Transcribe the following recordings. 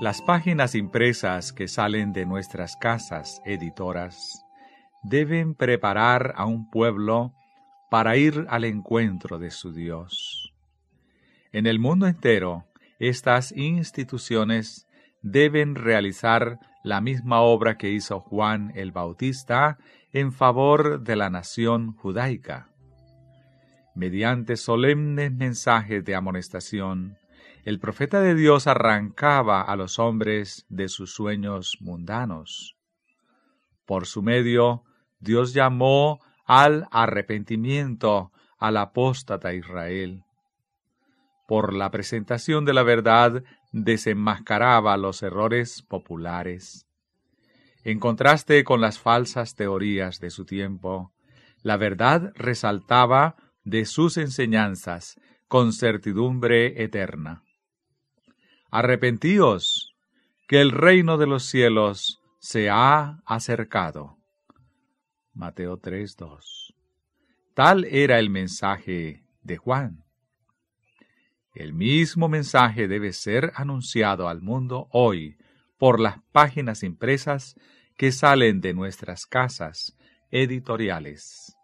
Las páginas impresas que salen de nuestras casas editoras deben preparar a un pueblo para ir al encuentro de su Dios. En el mundo entero, estas instituciones deben realizar la misma obra que hizo Juan el Bautista en favor de la nación judaica. Mediante solemnes mensajes de amonestación, el profeta de Dios arrancaba a los hombres de sus sueños mundanos. Por su medio, Dios llamó al arrepentimiento al apóstata Israel. Por la presentación de la verdad, desenmascaraba los errores populares. En contraste con las falsas teorías de su tiempo, la verdad resaltaba de sus enseñanzas con certidumbre eterna. Arrepentíos, que el reino de los cielos se ha acercado. Mateo 3:2. Tal era el mensaje de Juan. El mismo mensaje debe ser anunciado al mundo hoy por las páginas impresas que salen de nuestras casas editoriales.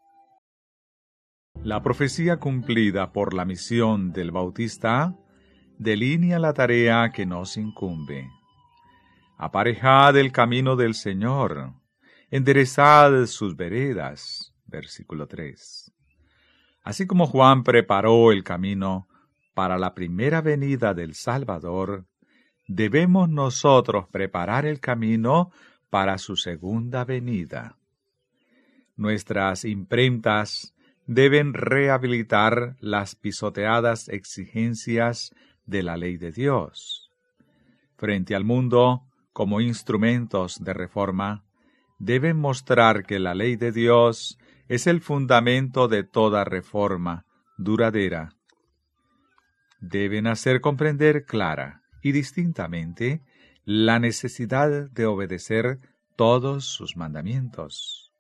La profecía cumplida por la misión del Bautista delinea la tarea que nos incumbe. Aparejad el camino del Señor, enderezad sus veredas. Versículo 3. Así como Juan preparó el camino para la primera venida del Salvador, debemos nosotros preparar el camino para su segunda venida. Nuestras imprentas deben rehabilitar las pisoteadas exigencias de la ley de Dios. Frente al mundo, como instrumentos de reforma, deben mostrar que la ley de Dios es el fundamento de toda reforma duradera. Deben hacer comprender clara y distintamente la necesidad de obedecer todos sus mandamientos.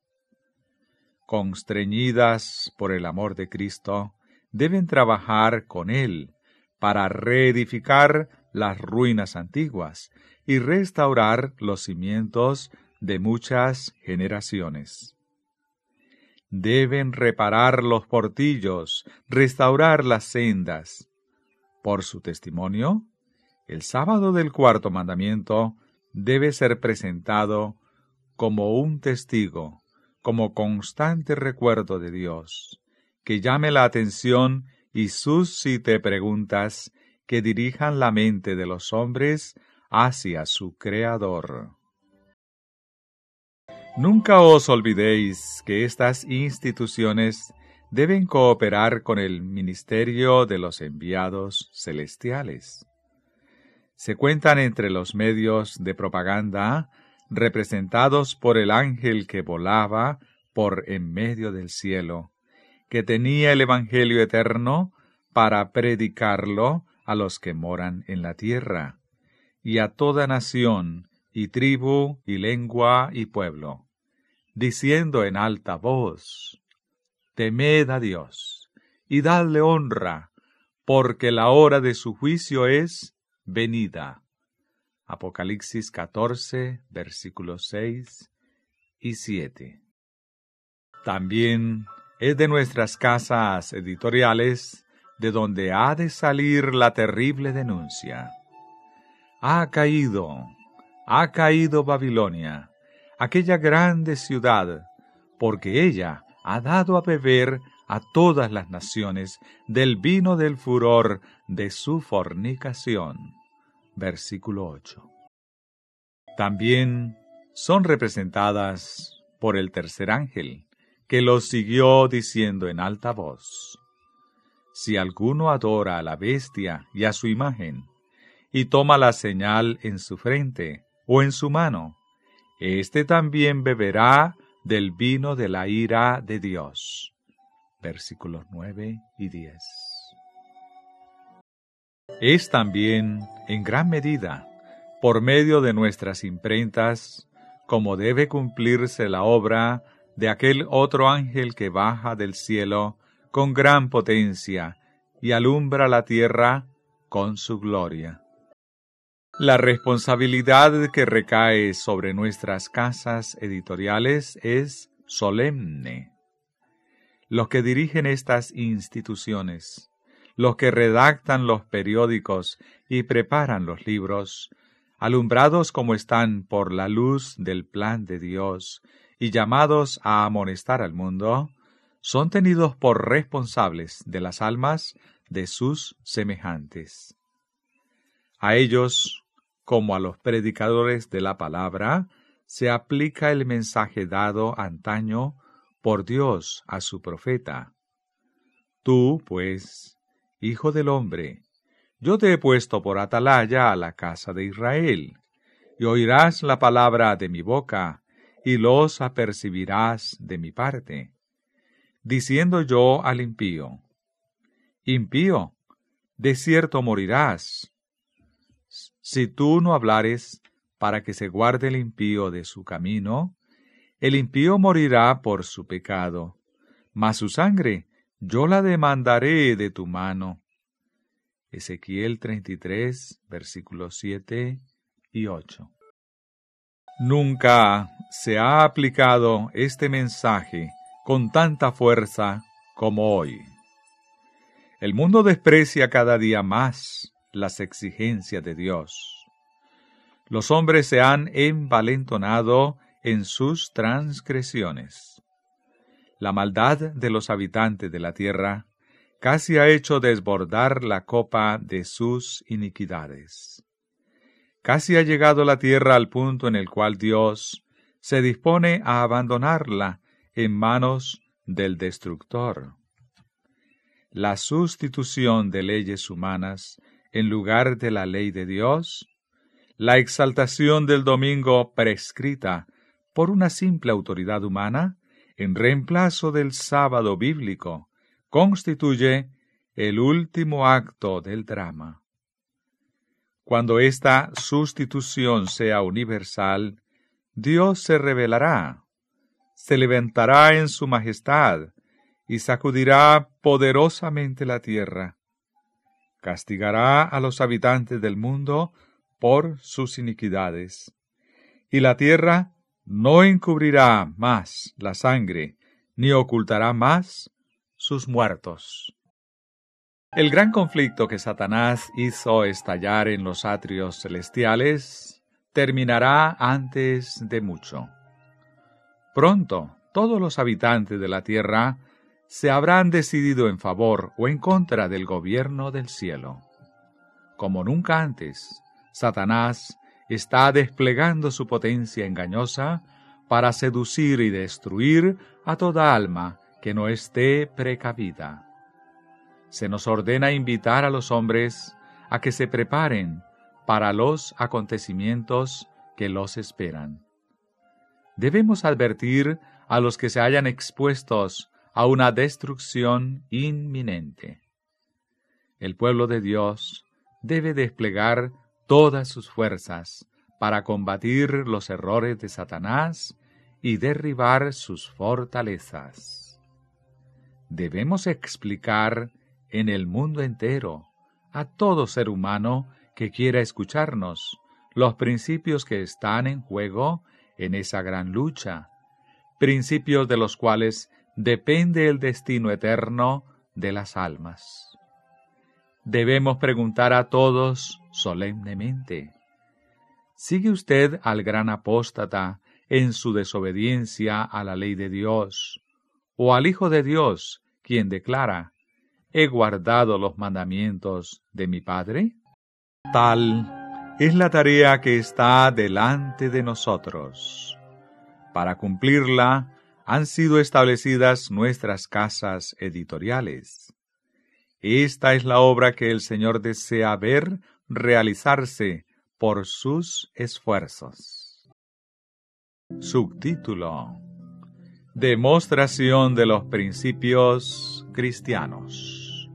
Constreñidas por el amor de Cristo, deben trabajar con Él para reedificar las ruinas antiguas y restaurar los cimientos de muchas generaciones. Deben reparar los portillos, restaurar las sendas. Por su testimonio, el sábado del cuarto mandamiento debe ser presentado como un testigo, como constante recuerdo de Dios, que llame la atención y suscite preguntas que dirijan la mente de los hombres hacia su Creador. Nunca os olvidéis que estas instituciones deben cooperar con el ministerio de los enviados celestiales. Se cuentan entre los medios de propaganda representados por el ángel que volaba por en medio del cielo, que tenía el Evangelio eterno para predicarlo a los que moran en la tierra, y a toda nación, y tribu, y lengua, y pueblo, diciendo en alta voz: Temed a Dios, y dadle honra, porque la hora de su juicio es venida. Apocalipsis 14, versículos 6 y 7. También es de nuestras casas editoriales de donde ha de salir la terrible denuncia. Ha caído Babilonia, aquella grande ciudad, porque ella ha dado a beber a todas las naciones del vino del furor de su fornicación. Versículo 8. También son representadas por el tercer ángel, que los siguió diciendo en alta voz: Si alguno adora a la bestia y a su imagen, y toma la señal en su frente o en su mano, éste también beberá del vino de la ira de Dios. Versículos 9 y 10. Es también, en gran medida, por medio de nuestras imprentas, como debe cumplirse la obra de aquel otro ángel que baja del cielo con gran potencia y alumbra la tierra con su gloria. La responsabilidad que recae sobre nuestras casas editoriales es solemne. Los que dirigen estas instituciones, los que redactan los periódicos y preparan los libros, alumbrados como están por la luz del plan de Dios y llamados a amonestar al mundo, son tenidos por responsables de las almas de sus semejantes. A ellos, como a los predicadores de la palabra, se aplica el mensaje dado antaño por Dios a su profeta. Tú, pues, hijo del hombre, yo te he puesto por atalaya a la casa de Israel, y oirás la palabra de mi boca, y los apercibirás de mi parte, diciendo yo al impío, impío, de cierto morirás, si tú no hablares para que se guarde el impío de su camino. El impío morirá por su pecado, mas su sangre yo la demandaré de tu mano. Ezequiel 33, versículos 7 y 8. Nunca se ha aplicado este mensaje con tanta fuerza como hoy. El mundo desprecia cada día más las exigencias de Dios. Los hombres se han envalentonado en sus transgresiones. La maldad de los habitantes de la tierra casi ha hecho desbordar la copa de sus iniquidades. Casi ha llegado la tierra al punto en el cual Dios se dispone a abandonarla en manos del destructor. La sustitución de leyes humanas en lugar de la ley de Dios, la exaltación del domingo prescrita por una simple autoridad humana en reemplazo del sábado bíblico, constituye el último acto del drama. Cuando esta sustitución sea universal, Dios se revelará, se levantará en su majestad y sacudirá poderosamente la tierra. Castigará a los habitantes del mundo por sus iniquidades, y la tierra no encubrirá más la sangre, ni ocultará más sus muertos. El gran conflicto que Satanás hizo estallar en los atrios celestiales terminará antes de mucho. Pronto, todos los habitantes de la tierra se habrán decidido en favor o en contra del gobierno del cielo. Como nunca antes, Satanás está desplegando su potencia engañosa para seducir y destruir a toda alma que no esté precavida. Se nos ordena invitar a los hombres a que se preparen para los acontecimientos que los esperan. Debemos advertir a los que se hallan expuestos a una destrucción inminente. El pueblo de Dios debe desplegar todas sus fuerzas para combatir los errores de Satanás y derribar sus fortalezas. Debemos explicar en el mundo entero a todo ser humano que quiera escucharnos los principios que están en juego en esa gran lucha, principios de los cuales depende el destino eterno de las almas. Debemos preguntar a todos solemnemente: ¿sigue usted al gran apóstata en su desobediencia a la ley de Dios, o al Hijo de Dios, quien declara: ¿he guardado los mandamientos de mi Padre? Tal es la tarea que está delante de nosotros. Para cumplirla, han sido establecidas nuestras casas editoriales. Esta es la obra que el Señor desea ver realizarse por sus esfuerzos. Subtítulo: Demostración de los principios cristianos.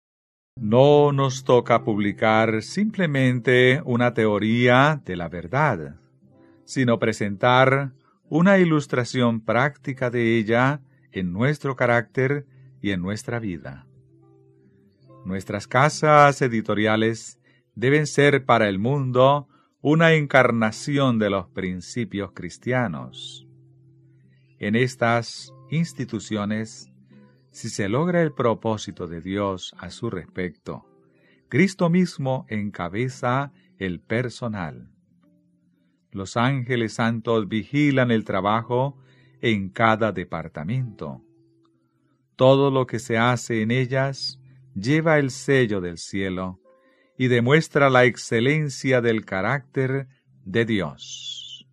No nos toca publicar simplemente una teoría de la verdad, sino presentar una ilustración práctica de ella en nuestro carácter y en nuestra vida. Nuestras casas editoriales deben ser para el mundo una encarnación de los principios cristianos. En estas instituciones, si se logra el propósito de Dios a su respecto, Cristo mismo encabeza el personal. Los ángeles santos vigilan el trabajo en cada departamento. Todo lo que se hace en ellas lleva el sello del cielo y demuestra la excelencia del carácter de Dios.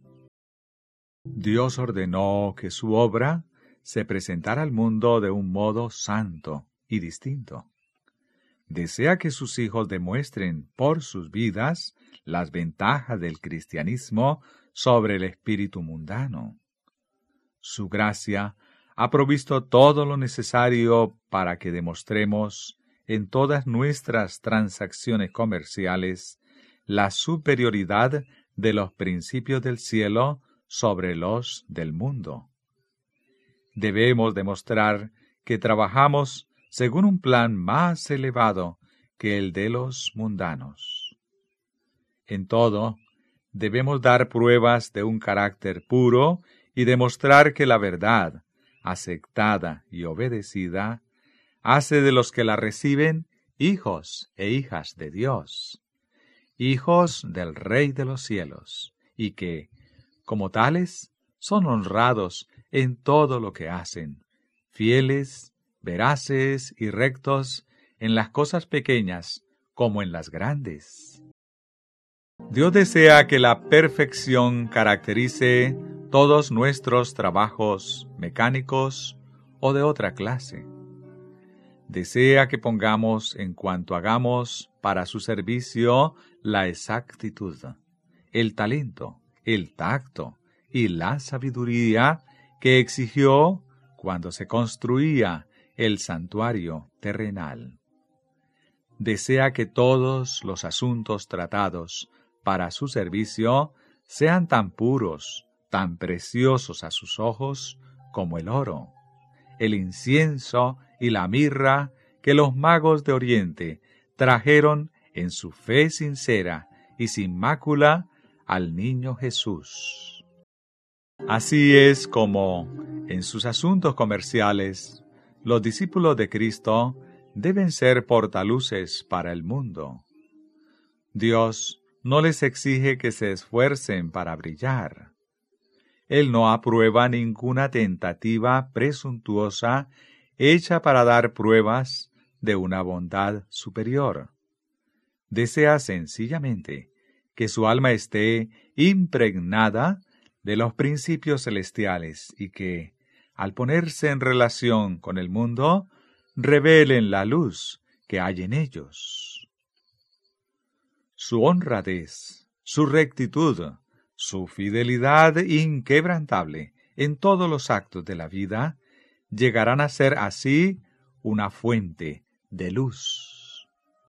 Dios ordenó que su obra se presentara al mundo de un modo santo y distinto. Desea que sus hijos demuestren por sus vidas las ventajas del cristianismo sobre el espíritu mundano. Su gracia ha provisto todo lo necesario para que demostremos en todas nuestras transacciones comerciales la superioridad de los principios del cielo sobre los del mundo. Debemos demostrar que trabajamos según un plan más elevado que el de los mundanos. En todo, debemos dar pruebas de un carácter puro y demostrar que la verdad, aceptada y obedecida, hace de los que la reciben hijos e hijas de Dios, hijos del Rey de los cielos, y que, como tales, son honrados en todo lo que hacen, fieles, veraces y rectos en las cosas pequeñas como en las grandes. Dios desea que la perfección caracterice todos nuestros trabajos mecánicos o de otra clase. Desea que pongamos en cuanto hagamos para su servicio la exactitud, el talento, el tacto y la sabiduría que exigió cuando se construía el santuario terrenal. Desea que todos los asuntos tratados para su servicio sean tan puros, tan preciosos a sus ojos como el oro, el incienso y la mirra que los magos de Oriente trajeron en su fe sincera y sin mácula al niño Jesús. Así es como, en sus asuntos comerciales, los discípulos de Cristo deben ser portaluces para el mundo. Dios no les exige que se esfuercen para brillar. Él no aprueba ninguna tentativa presuntuosa hecha para dar pruebas de una bondad superior. Desea sencillamente que su alma esté impregnada de los principios celestiales y que, al ponerse en relación con el mundo, revelen la luz que hay en ellos. Su honradez, su rectitud, su fidelidad inquebrantable en todos los actos de la vida llegarán a ser así una fuente de luz.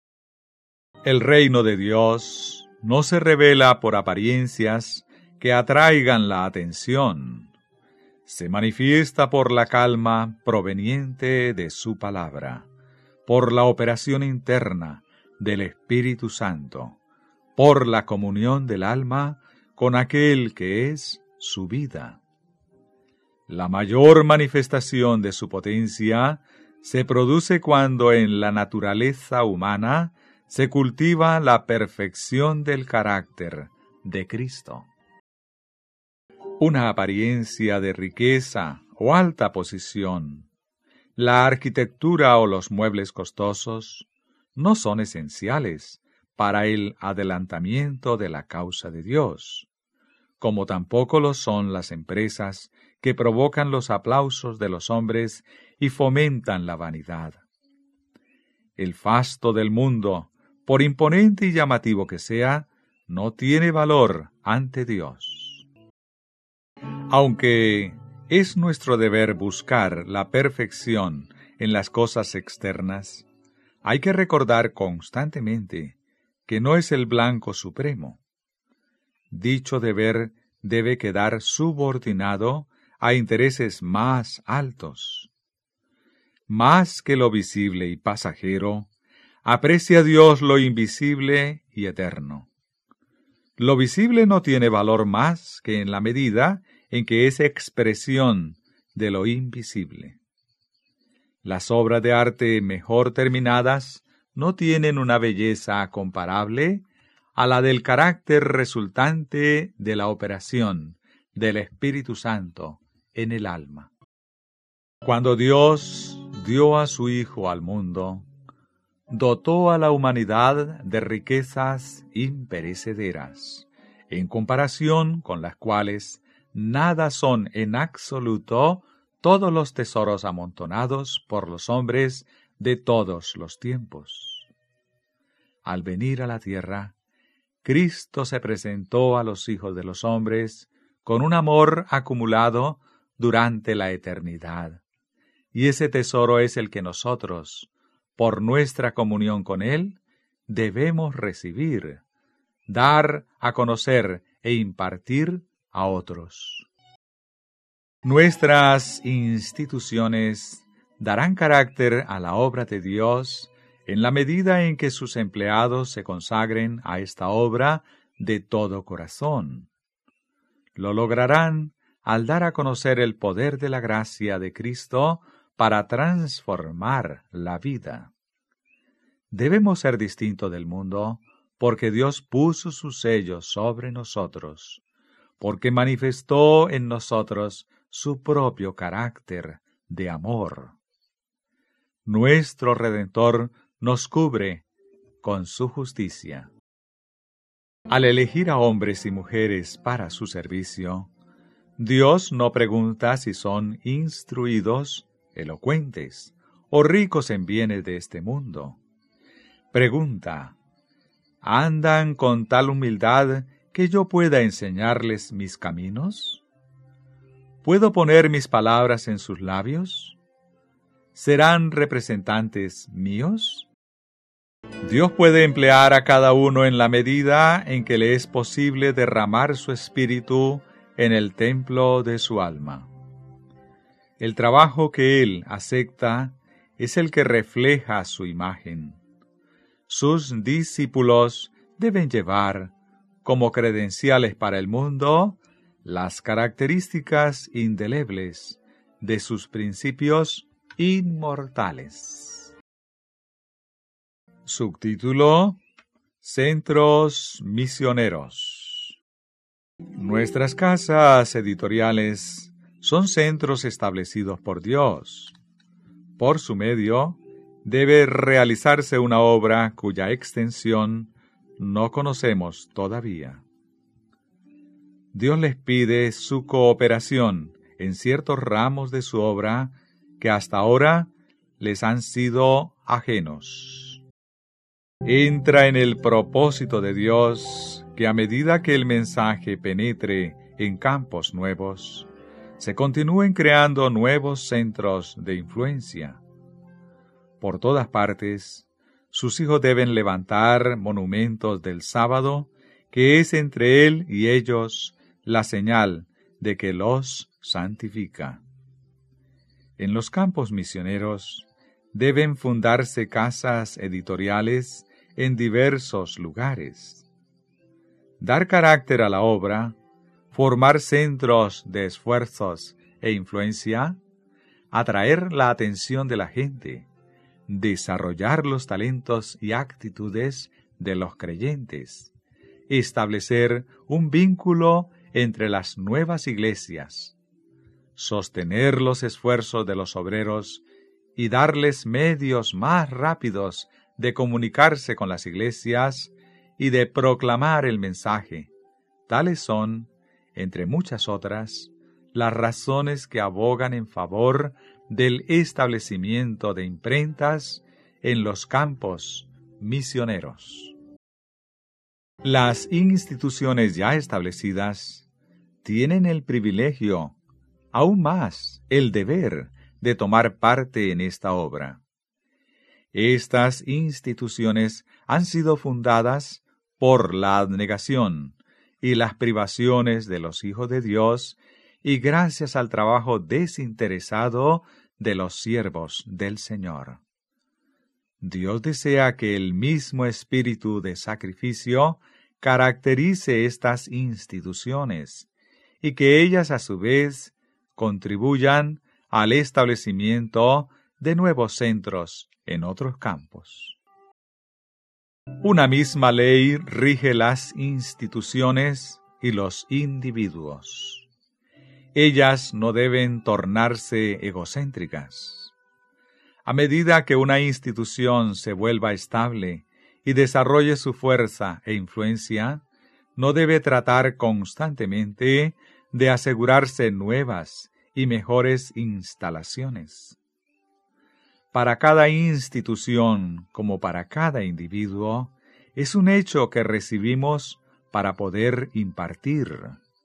El reino de Dios no se revela por apariencias que atraigan la atención. Se manifiesta por la calma proveniente de su palabra, por la operación interna del Espíritu Santo, por la comunión del alma con aquel que es su vida. La mayor manifestación de su potencia se produce cuando en la naturaleza humana se cultiva la perfección del carácter de Cristo. Una apariencia de riqueza o alta posición, la arquitectura o los muebles costosos no son esenciales para el adelantamiento de la causa de Dios, como tampoco lo son las empresas que provocan los aplausos de los hombres y fomentan la vanidad. El fasto del mundo, por imponente y llamativo que sea, no tiene valor ante Dios. Aunque es nuestro deber buscar la perfección en las cosas externas, hay que recordar constantemente que no es el blanco supremo. Dicho deber debe quedar subordinado a intereses más altos. Más que lo visible y pasajero, aprecia Dios lo invisible y eterno. Lo visible no tiene valor más que en la medida en que es expresión de lo invisible. Las obras de arte mejor terminadas no tienen una belleza comparable a la del carácter resultante de la operación del Espíritu Santo en el alma. Cuando Dios dio a su Hijo al mundo, dotó a la humanidad de riquezas imperecederas, en comparación con las cuales nada son en absoluto todos los tesoros amontonados por los hombres de todos los tiempos. Al venir a la tierra, Cristo se presentó a los hijos de los hombres con un amor acumulado durante la eternidad, y ese tesoro es el que nosotros, por nuestra comunión con Él, debemos recibir, dar a conocer e impartir a otros. Nuestras instituciones darán carácter a la obra de Dios en la medida en que sus empleados se consagren a esta obra de todo corazón. Lo lograrán al dar a conocer el poder de la gracia de Cristo para transformar la vida. Debemos ser distintos del mundo porque Dios puso su sello sobre nosotros, porque manifestó en nosotros su propio carácter de amor. Nuestro Redentor nos cubre con su justicia. Al elegir a hombres y mujeres para su servicio, Dios no pregunta si son instruidos, elocuentes o ricos en bienes de este mundo. Pregunta: ¿andan con tal humildad que yo pueda enseñarles mis caminos? ¿Puedo poner mis palabras en sus labios? ¿Serán representantes míos? Dios puede emplear a cada uno en la medida en que le es posible derramar su espíritu en el templo de su alma. El trabajo que Él acepta es el que refleja su imagen. Sus discípulos deben llevar, como credenciales para el mundo, las características indelebles de sus principios inmortales. Subtítulo: Centros Misioneros. Nuestras casas editoriales son centros establecidos por Dios. Por su medio, debe realizarse una obra cuya extensión no conocemos todavía. Dios les pide su cooperación en ciertos ramos de su obra que hasta ahora les han sido ajenos. Entra en el propósito de Dios que a medida que el mensaje penetre en campos nuevos, se continúen creando nuevos centros de influencia. Por todas partes, sus hijos deben levantar monumentos del sábado, que es entre él y ellos la señal de que los santifica. En los campos misioneros deben fundarse casas editoriales en diversos lugares. Dar carácter a la obra, formar centros de esfuerzos e influencia, atraer la atención de la gente, desarrollar los talentos y actitudes de los creyentes, establecer un vínculo entre las nuevas iglesias, sostener los esfuerzos de los obreros y darles medios más rápidos de comunicarse con las iglesias y de proclamar el mensaje. Tales son, entre muchas otras, las razones que abogan en favor del establecimiento de imprentas en los campos misioneros. Las instituciones ya establecidas tienen el privilegio, aún más el deber, de tomar parte en esta obra. Estas instituciones han sido fundadas por la abnegación y las privaciones de los hijos de Dios y gracias al trabajo desinteresado de los siervos del Señor. Dios desea que el mismo espíritu de sacrificio caracterice estas instituciones y que ellas a su vez contribuyan al establecimiento de nuevos centros en otros campos. Una misma ley rige las instituciones y los individuos. Ellas no deben tornarse egocéntricas. A medida que una institución se vuelva estable y desarrolle su fuerza e influencia, no debe tratar constantemente de asegurarse nuevas y mejores instalaciones. Para cada institución, como para cada individuo, es un hecho que recibimos para poder impartir.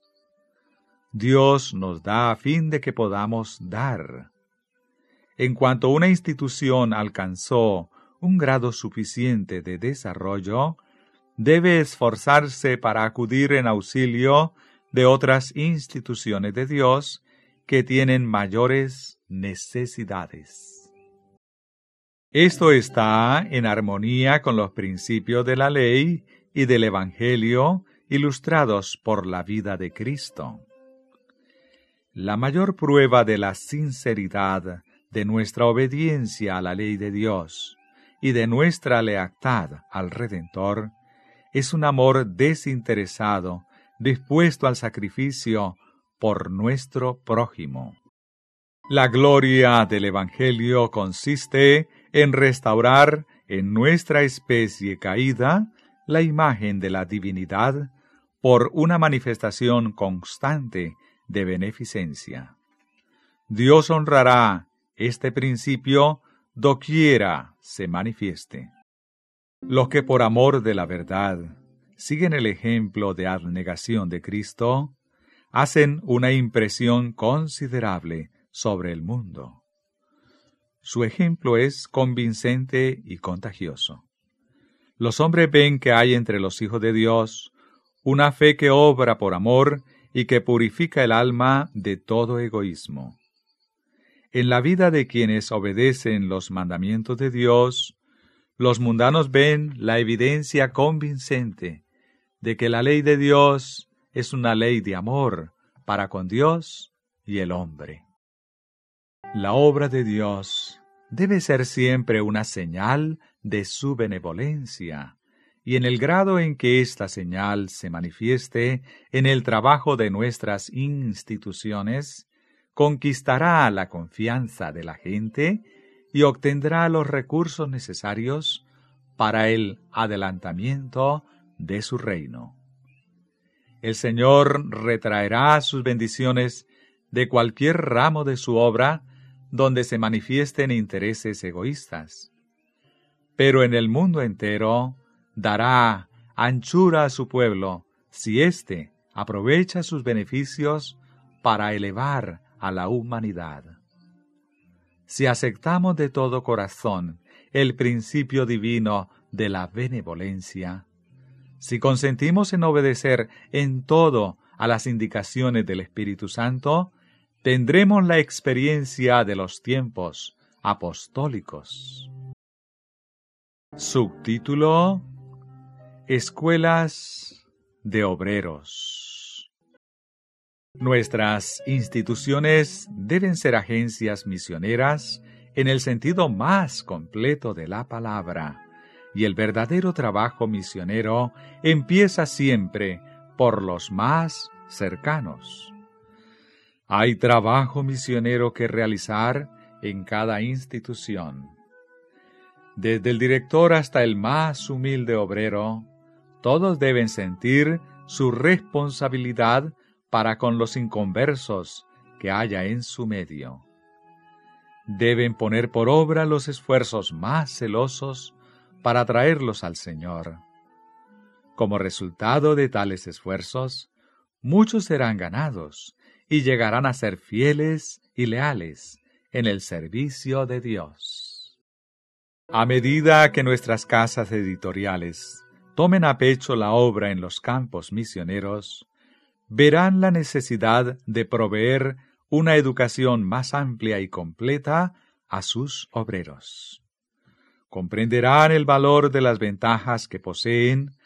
Dios nos da a fin de que podamos dar. En cuanto una institución alcanzó un grado suficiente de desarrollo, debe esforzarse para acudir en auxilio de otras instituciones de Dios que tienen mayores necesidades. Esto está en armonía con los principios de la ley y del Evangelio ilustrados por la vida de Cristo. La mayor prueba de la sinceridad de nuestra obediencia a la ley de Dios y de nuestra lealtad al Redentor es un amor desinteresado, dispuesto al sacrificio por nuestro prójimo. La gloria del Evangelio consiste en restaurar en nuestra especie caída la imagen de la divinidad por una manifestación constante de beneficencia. Dios honrará este principio doquiera se manifieste. Los que por amor de la verdad siguen el ejemplo de abnegación de Cristo, hacen una impresión considerable sobre el mundo. Su ejemplo es convincente y contagioso. Los hombres ven que hay entre los hijos de Dios una fe que obra por amor y que purifica el alma de todo egoísmo. En la vida de quienes obedecen los mandamientos de Dios, los mundanos ven la evidencia convincente de que la ley de Dios es una ley de amor para con Dios y el hombre. La obra de Dios debe ser siempre una señal de su benevolencia, y en el grado en que esta señal se manifieste en el trabajo de nuestras instituciones, conquistará la confianza de la gente y obtendrá los recursos necesarios para el adelantamiento de su reino. El Señor retraerá sus bendiciones de cualquier ramo de su obra donde se manifiesten intereses egoístas. Pero en el mundo entero dará anchura a su pueblo si éste aprovecha sus beneficios para elevar a la humanidad. Si aceptamos de todo corazón el principio divino de la benevolencia, si consentimos en obedecer en todo a las indicaciones del Espíritu Santo, tendremos la experiencia de los tiempos apostólicos. Subtítulo: Escuelas de Obreros. Nuestras instituciones deben ser agencias misioneras en el sentido más completo de la palabra, y el verdadero trabajo misionero empieza siempre por los más cercanos. Hay trabajo misionero que realizar en cada institución. Desde el director hasta el más humilde obrero, todos deben sentir su responsabilidad para con los inconversos que haya en su medio. Deben poner por obra los esfuerzos más celosos para traerlos al Señor. Como resultado de tales esfuerzos, muchos serán ganados y llegarán a ser fieles y leales en el servicio de Dios. A medida que nuestras casas editoriales tomen a pecho la obra en los campos misioneros, verán la necesidad de proveer una educación más amplia y completa a sus obreros. Comprenderán el valor de las ventajas que poseen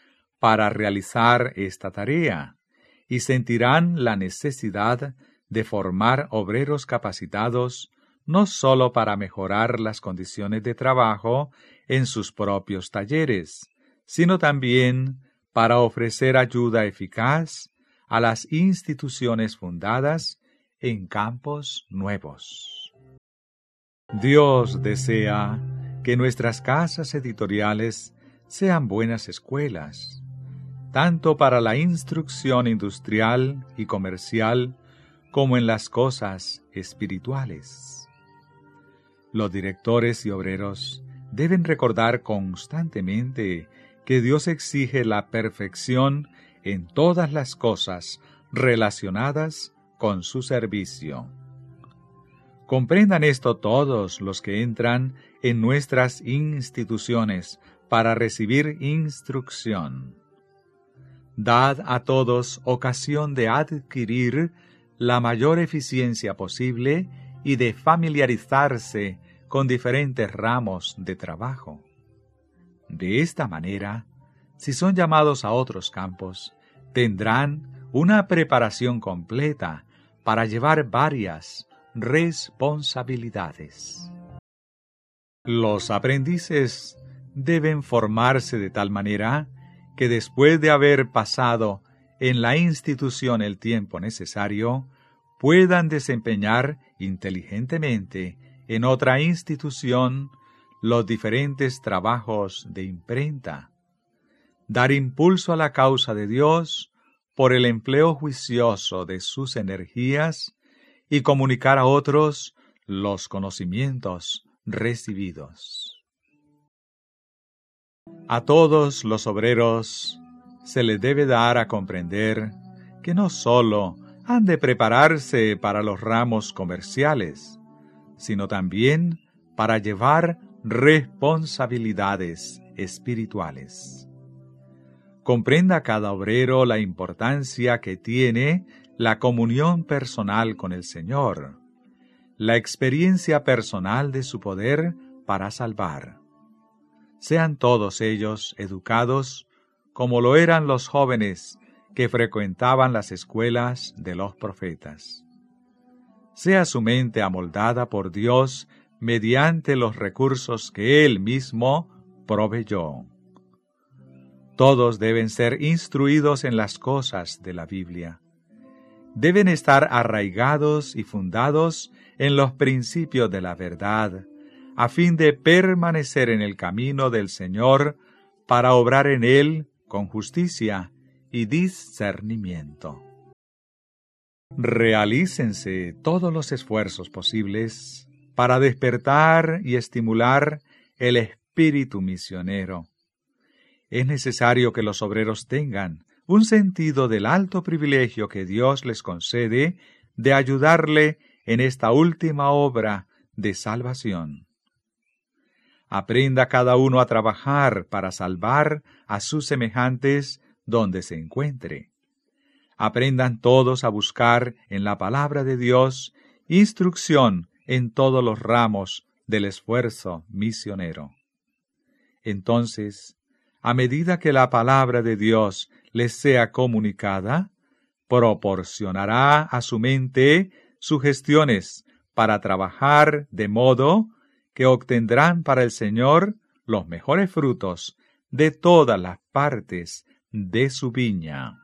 para realizar esta tarea y sentirán la necesidad de formar obreros capacitados no sólo para mejorar las condiciones de trabajo en sus propios talleres, sino también para ofrecer ayuda eficaz a las instituciones fundadas en campos nuevos. Dios desea que nuestras casas editoriales sean buenas escuelas, tanto para la instrucción industrial y comercial como en las cosas espirituales. Los directores y obreros deben recordar constantemente que Dios exige la perfección en todas las cosas relacionadas con su servicio. Comprendan esto todos los que entran en nuestras instituciones para recibir instrucción. Dad a todos ocasión de adquirir la mayor eficiencia posible y de familiarizarse con diferentes ramos de trabajo. De esta manera, si son llamados a otros campos, tendrán una preparación completa para llevar varias responsabilidades. Los aprendices deben formarse de tal manera que después de haber pasado en la institución el tiempo necesario, puedan desempeñar inteligentemente en otra institución los diferentes trabajos de imprenta, dar impulso a la causa de Dios por el empleo juicioso de sus energías y comunicar a otros los conocimientos recibidos. A todos los obreros se les debe dar a comprender que no sólo han de prepararse para los ramos comerciales, sino también para llevar responsabilidades espirituales. Comprenda cada obrero la importancia que tiene la comunión personal con el Señor, la experiencia personal de su poder para salvar. Sean todos ellos educados como lo eran los jóvenes que frecuentaban las escuelas de los profetas. Sea su mente amoldada por Dios mediante los recursos que Él mismo proveyó. Todos deben ser instruidos en las cosas de la Biblia. Deben estar arraigados y fundados en los principios de la verdad, a fin de permanecer en el camino del Señor para obrar en Él con justicia y discernimiento. Realícense todos los esfuerzos posibles para despertar y estimular el espíritu misionero. Es necesario que los obreros tengan un sentido del alto privilegio que Dios les concede de ayudarle en esta última obra de salvación. Aprenda cada uno a trabajar para salvar a sus semejantes donde se encuentre. Aprendan todos a buscar en la palabra de Dios instrucción en todos los ramos del esfuerzo misionero. Entonces, a medida que la palabra de Dios les sea comunicada, proporcionará a su mente sugestiones para trabajar de modo que obtendrán para el Señor los mejores frutos de todas las partes de su viña.